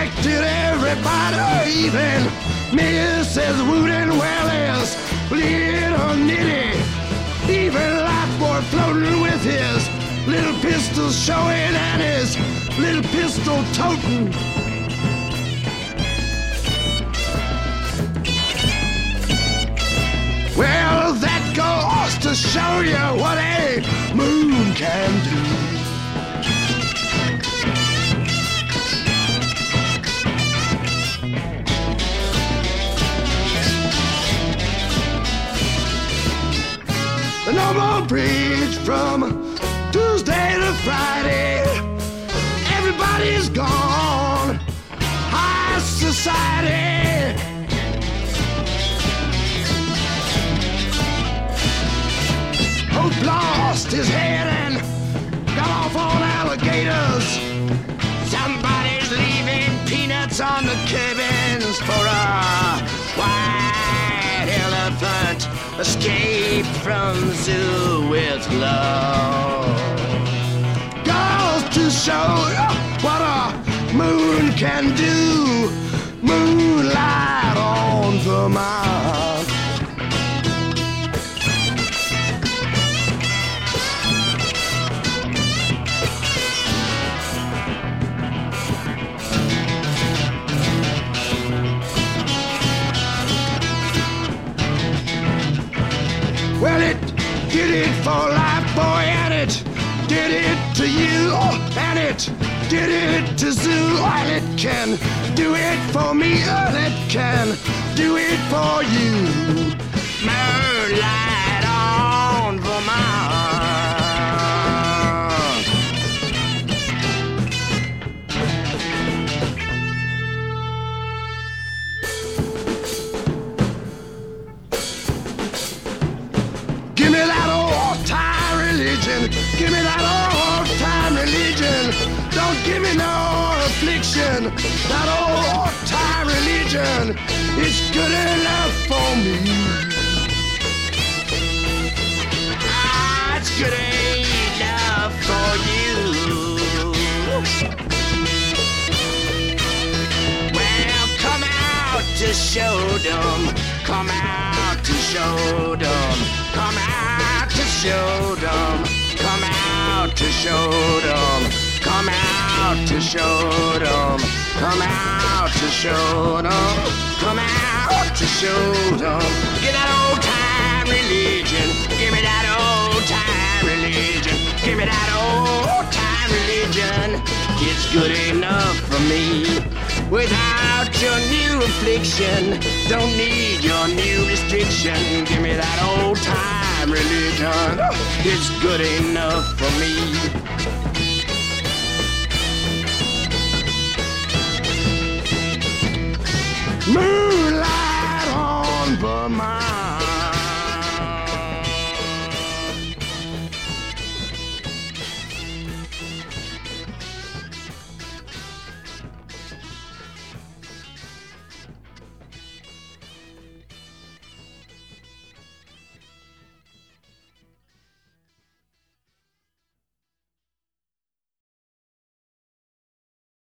respected everybody, even Mrs. Wooden Wellers, little Nitty, even Life Boy floating with his little pistol showing and his little pistol toting. Well, that goes to show you what a moon can do. No more bridge from Tuesday to Friday. Everybody's gone. High society. Hope lost his head and got off on alligators. Somebody's leaving peanuts on the cabins for a white elephant. Escape from zoo with love. Goes to show what a moon can do. Moonlight on Vermont. Well, it did it for Life Boy, and it did it to you, and it did it to Zoo, and it can do it for me, and it can do it for you. Moonlight on Vermont. Give me that old-time religion. Give me that old-time religion. Don't give me no affliction. That old-time religion is good enough for me. Ah, it's good enough for you. Well, come out to show them. Come out to show them. Come out to show them. Come out to show them. Come out to show them. Come out to show them. Come out to show them. Give that old time religion. Give me that old time religion. Give me that old time religion. It's good enough for me. Without your new affliction, don't need your new restriction. Give me that old time religion. It's good enough for me. Move!